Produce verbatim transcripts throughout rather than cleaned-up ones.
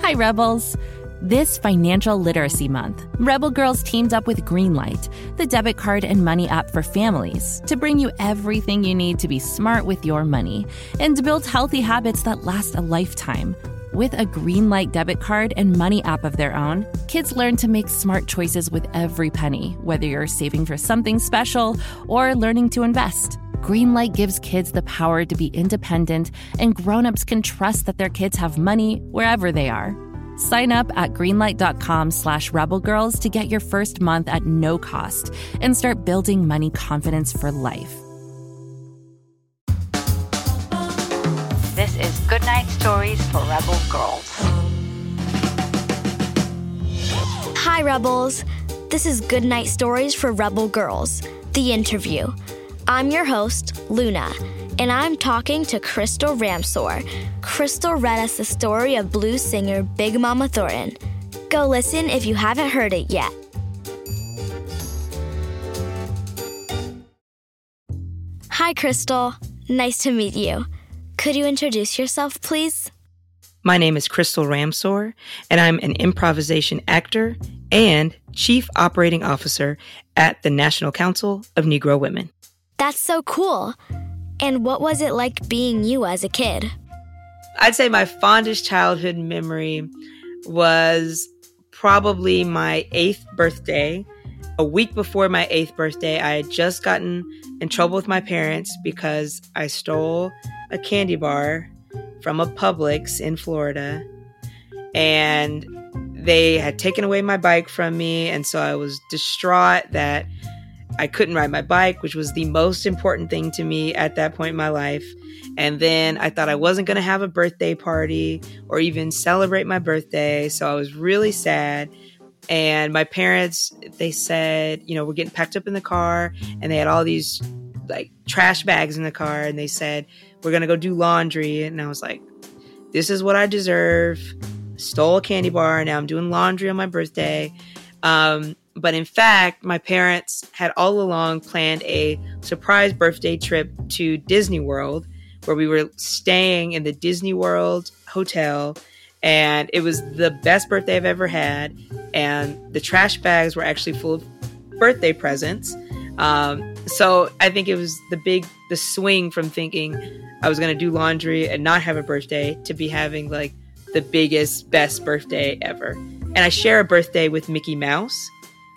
Hi, Rebels. This Financial Literacy Month, Rebel Girls teamed up with Greenlight, the debit card and money app for families, to bring you everything you need to be smart with your money and to build healthy habits that last a lifetime. With a Greenlight debit card and money app of their own, kids learn to make smart choices with every penny, whether you're saving for something special or learning to invest. Greenlight gives kids the power to be independent, and grown-ups can trust that their kids have money wherever they are. Sign up at greenlight.com slash rebelgirls to get your first month at no cost and start building money confidence for life. This is Goodnight Stories for Rebel Girls. Hi, Rebels. This is Goodnight Stories for Rebel Girls, the interview. I'm your host, Luna, and I'm talking to Crystal Ramsor. Crystal read us the story of blues singer Big Mama Thornton. Go listen if you haven't heard it yet. Hi, Crystal. Nice to meet you. Could you introduce yourself, please? My name is Crystal Ramsor, and I'm an improvisation actor and Chief Operating Officer at the National Council of Negro Women. That's so cool. And what was it like being you as a kid? I'd say my fondest childhood memory was probably my eighth birthday. A week before my eighth birthday, I had just gotten in trouble with my parents because I stole a candy bar from a Publix in Florida. And they had taken away my bike from me. And so I was distraught that I couldn't ride my bike, which was the most important thing to me at that point in my life. And then I thought I wasn't going to have a birthday party or even celebrate my birthday. So I was really sad. And my parents, they said, you know, we're getting packed up in the car. And they had all these like trash bags in the car. And they said, we're going to go do laundry. And I was like, this is what I deserve. Stole a candy bar. Now I'm doing laundry on my birthday. Um, But in fact, my parents had all along planned a surprise birthday trip to Disney World, where we were staying in the Disney World hotel. And it was the best birthday I've ever had. And the trash bags were actually full of birthday presents. Um, so I think it was the big, the swing from thinking I was going to do laundry and not have a birthday to be having like the biggest, best birthday ever. And I share a birthday with Mickey Mouse.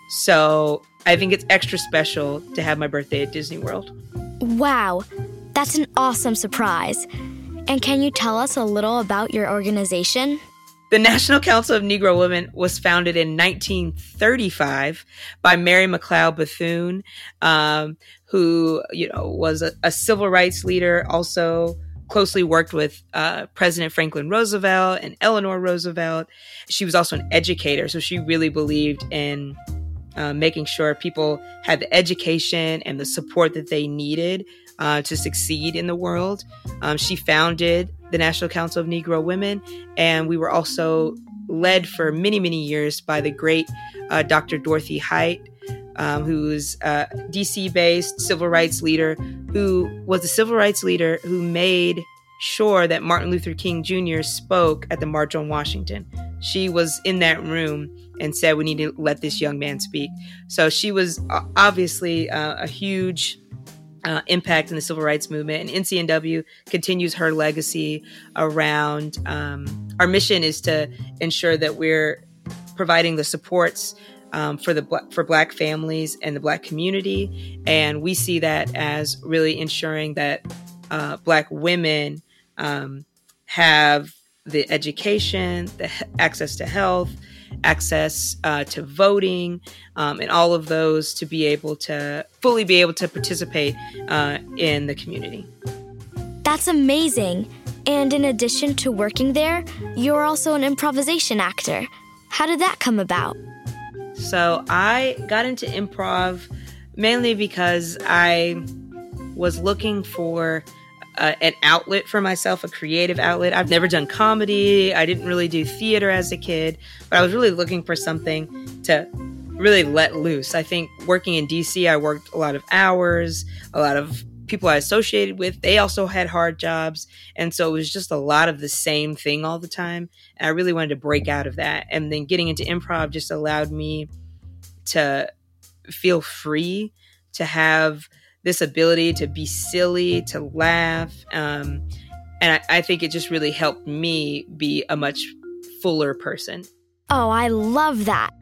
So I think it's extra special to have my birthday at Disney World. Wow, that's an awesome surprise. And can you tell us a little about your organization? The National Council of Negro Women was founded in nineteen thirty-five by Mary McLeod Bethune, um, who, you know, was a, a civil rights leader, also closely worked with uh, President Franklin Roosevelt and Eleanor Roosevelt. She was also an educator, so she really believed in Uh, making sure people had the education and the support that they needed uh, to succeed in the world. Um, she founded the National Council of Negro Women, and we were also led for many, many years by the great uh, Doctor Dorothy Height, um, who's a D C-based civil rights leader, who was the civil rights leader who made sure that Martin Luther King Junior spoke at the March on Washington. She was in that room and said, we need to let this young man speak. So she was obviously uh, a huge uh, impact in the civil rights movement. And N C N W continues her legacy around, um, our mission is to ensure that we're providing the supports um, for the for Black families and the Black community. And we see that as really ensuring that uh, Black women um, have the education, the access to health, access uh, to voting, um, and all of those to be able to fully be able to participate uh, in the community. That's amazing. And in addition to working there, you're also an improvisation actor. How did that come about? So I got into improv mainly because I was looking for uh, an outlet for myself, a creative outlet. I've never done comedy. I didn't really do theater as a kid, but I was really looking for something to really let loose. I think working in D C, I worked a lot of hours, a lot of people I associated with, they also had hard jobs. And so it was just a lot of the same thing all the time. And I really wanted to break out of that. And then getting into improv just allowed me to feel free, to have this ability to be silly, to laugh. Um, and I, I think it just really helped me be a much fuller person. Oh, I love that.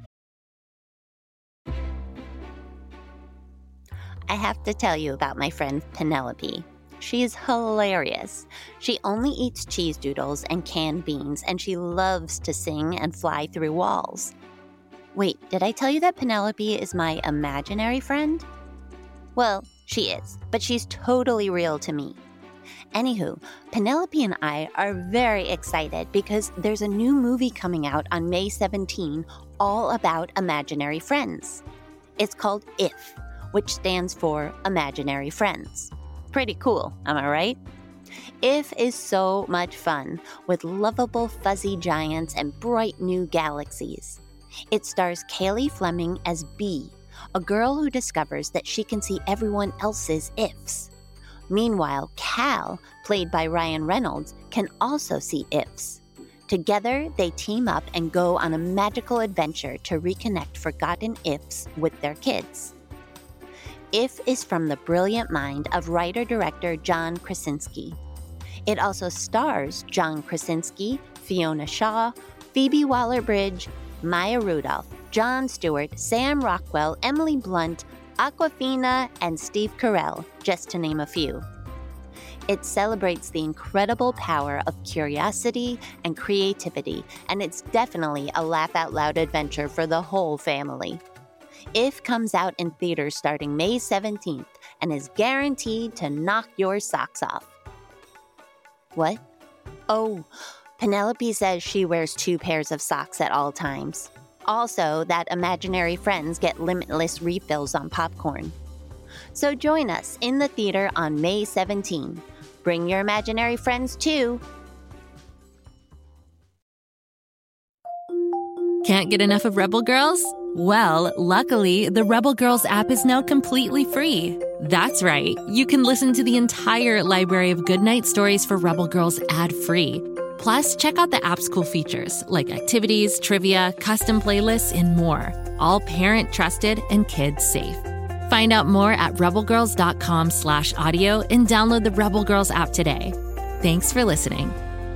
I have to tell you about my friend Penelope. She is hilarious. She only eats cheese doodles and canned beans, and she loves to sing and fly through walls. Wait, did I tell you that Penelope is my imaginary friend? Well, she is, but she's totally real to me. Anywho, Penelope and I are very excited because there's a new movie coming out on May seventeenth all about imaginary friends. It's called IF, which stands for Imaginary Friends. Pretty cool, am I right? IF is so much fun, with lovable fuzzy giants and bright new galaxies. It stars Kaylee Fleming as Bee, a girl who discovers that she can see everyone else's ifs. Meanwhile, Cal, played by Ryan Reynolds, can also see ifs. Together, they team up and go on a magical adventure to reconnect forgotten ifs with their kids. IF is from the brilliant mind of writer-director John Krasinski. It also stars John Krasinski, Fiona Shaw, Phoebe Waller-Bridge, Maya Rudolph, Jon Stewart, Sam Rockwell, Emily Blunt, Awkwafina, and Steve Carell, just to name a few. It celebrates the incredible power of curiosity and creativity, and it's definitely a laugh-out-loud adventure for the whole family. IF comes out in theaters starting May seventeenth and is guaranteed to knock your socks off. What? Oh, Penelope says she wears two pairs of socks at all times. Also, that imaginary friends get limitless refills on popcorn. So join us in the theater on May seventeenth. Bring your imaginary friends too. Can't get enough of Rebel Girls? Well, luckily, the Rebel Girls app is now completely free. That's right. You can listen to the entire library of goodnight stories for Rebel Girls ad-free. Plus, check out the app's cool features like activities, trivia, custom playlists, and more. All parent-trusted and kids-safe. Find out more at rebelgirls.com slash audio and download the Rebel Girls app today. Thanks for listening.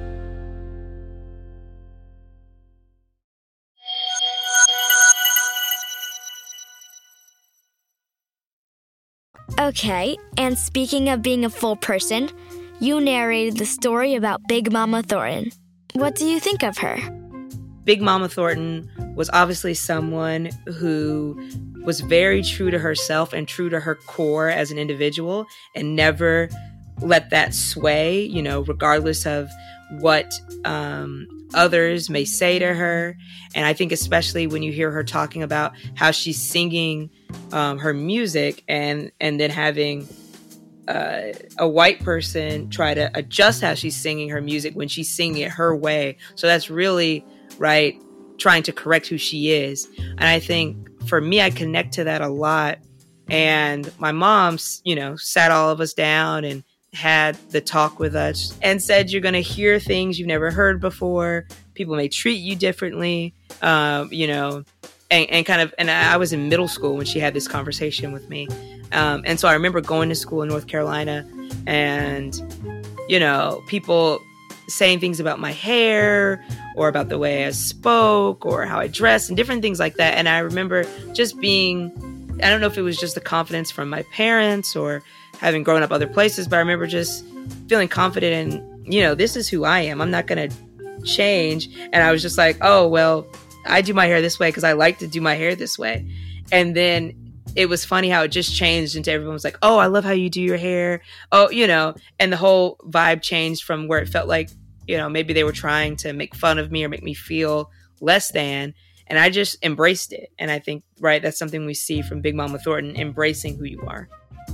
Okay, and speaking of being a full person, you narrated the story about Big Mama Thornton. What do you think of her? Big Mama Thornton was obviously someone who was very true to herself and true to her core as an individual and never let that sway, you know, regardless of what um, others may say to her. And I think especially when you hear her talking about how she's singing um, her music and, and then having uh, a white person try to adjust how she's singing her music when she's singing it her way. So that's really, right, trying to correct who she is. And I think for me, I connect to that a lot. And my mom, you know, sat all of us down and had the talk with us and said, you're going to hear things you've never heard before. People may treat you differently, um, you know, and, and kind of, and I was in middle school when she had this conversation with me. Um, and so I remember going to school in North Carolina and, you know, people saying things about my hair or about the way I spoke or how I dressed and different things like that. And I remember just being, I don't know if it was just the confidence from my parents or having grown up other places, but I remember just feeling confident in, you know, this is who I am. I'm not going to change. And I was just like, oh, well, I do my hair this way because I like to do my hair this way. And then it was funny how it just changed into everyone was like, oh, I love how you do your hair. Oh, you know, and the whole vibe changed from where it felt like, you know, maybe they were trying to make fun of me or make me feel less than. And I just embraced it. And I think, right, that's something we see from Big Mama Thornton, embracing who you are.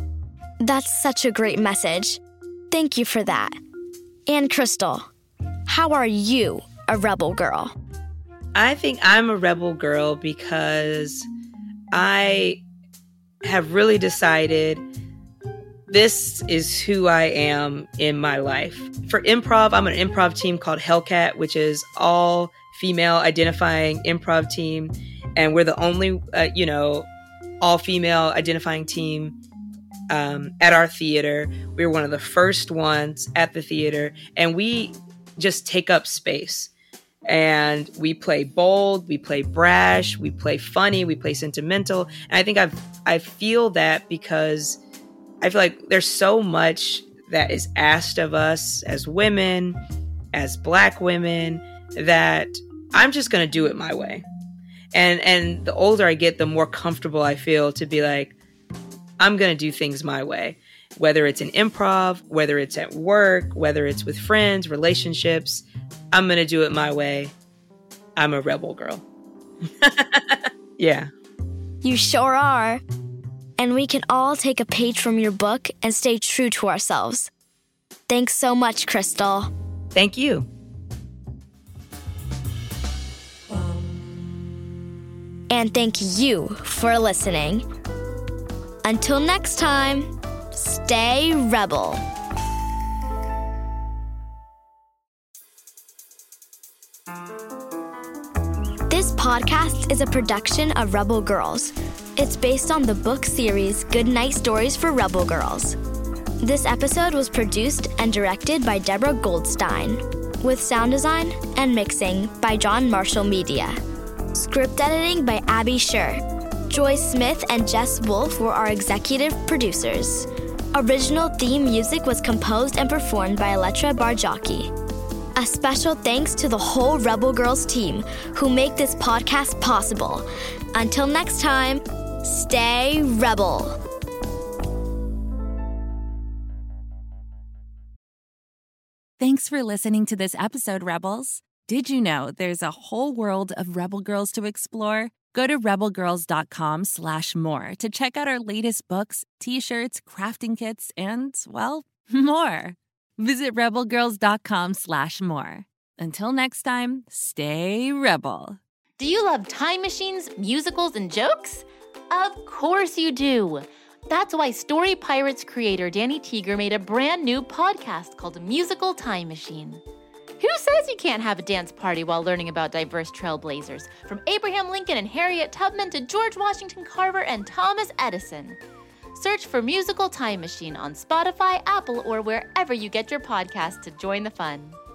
That's such a great message. Thank you for that. And Crystal, how are you a rebel girl? I think I'm a rebel girl because I have really decided this is who I am in my life. For improv, I'm an improv team called Hellcat, which is all female identifying improv team. And we're the only, uh, you know, all female identifying team um, at our theater. We were one of the first ones at the theater, and we just take up space. And we play bold, we play brash, we play funny, we play sentimental. And I think I've I feel that because I feel like there's so much that is asked of us as women, as Black women, that I'm just going to do it my way. And and the older I get, the more comfortable I feel to be like, I'm going to do things my way. Whether it's in improv, whether it's at work, whether it's with friends, relationships, I'm going to do it my way. I'm a rebel girl. Yeah. You sure are. And we can all take a page from your book and stay true to ourselves. Thanks so much, Crystal. Thank you. And thank you for listening. Until next time, stay rebel. This podcast is a production of Rebel Girls. It's based on the book series Goodnight Stories for Rebel Girls. This episode was produced and directed by Deborah Goldstein, with sound design and mixing by John Marshall Media. Script editing by Abby Scher. Joyce Smith and Jess Wolfe were our executive producers. Original theme music was composed and performed by Elettra Bargiacchi. A special thanks to the whole Rebel Girls team who make this podcast possible. Until next time, stay rebel. Thanks for listening to this episode, Rebels. Did you know there's a whole world of Rebel Girls to explore? Go to rebelgirls.com slash more to check out our latest books, t-shirts, crafting kits, and, well, more. Visit rebelgirls.com slash more. Until next time, stay rebel. Do you love time machines, musicals, and jokes? Of course you do. That's why Story Pirates creator Danny Teeger made a brand new podcast called Musical Time Machine. Who says you can't have a dance party while learning about diverse trailblazers, from Abraham Lincoln and Harriet Tubman to George Washington Carver and Thomas Edison? Search for Musical Time Machine on Spotify, Apple, or wherever you get your podcasts to join the fun.